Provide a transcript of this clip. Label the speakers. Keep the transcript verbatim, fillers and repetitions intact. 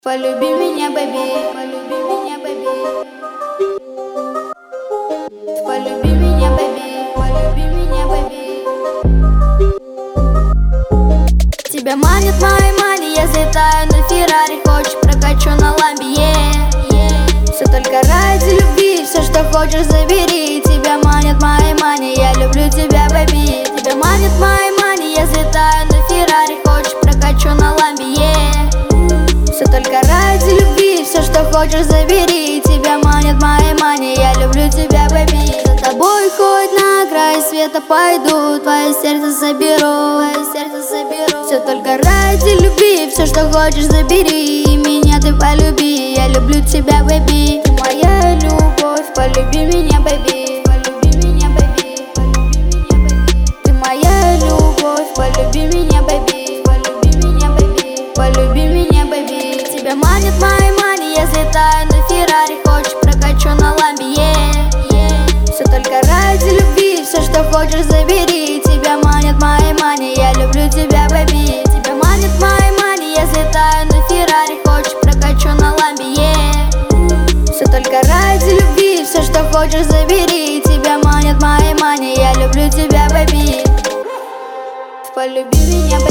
Speaker 1: Полюби меня, бэби, полюби меня, бэби. Полюби меня, бэби, полюби меня, бэби. Тебя манит мои мани, я взлетаю на Феррари. Хочешь, прокачу на ламбе, yeah. Все только ради любви, все, что хочешь, забери. Тебя манит мои мани, я люблю тебя, бэби. Тебя манит мои мани, я взлетаю на Феррари. Хочешь, прокачу на ламбе, yeah. Все только ради любви, все, что хочешь, забери. Тебя манит мои мани, я люблю тебя, бэби. За тобой хоть на край света пойду, твое сердце заберу, твое сердце заберу. Все только ради любви, все, что хочешь, забери. Меня ты полюби, я люблю тебя, бэби. Ты моя любовь, полюби меня, бэби. Полюби меня, бэби, полюби меня, бэби. Ты моя любовь, полюби меня, бэби. Полюби меня, бэби, полюби меня, бэби. Тебя манит мои мани, я взлетаю на Феррари. Хочешь, прокачу на ламбе, yeah. Все только ради любви, все, что хочешь, забери. Тебя манит мои мани, я люблю тебя, бэби. Тебя манит мои мани, я взлетаю на Феррари. Хочешь, прокачу на ламбе, yeah. Все только ради любви, все, что хочешь, забери. Тебя манит мои мани, я люблю тебя, бэби. Полюби меня, бэби.